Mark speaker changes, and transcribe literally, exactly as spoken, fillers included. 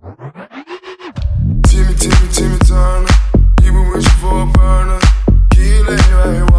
Speaker 1: Timmy, Timmy, Timmy Turner. You been wishing for a burner. Key lay right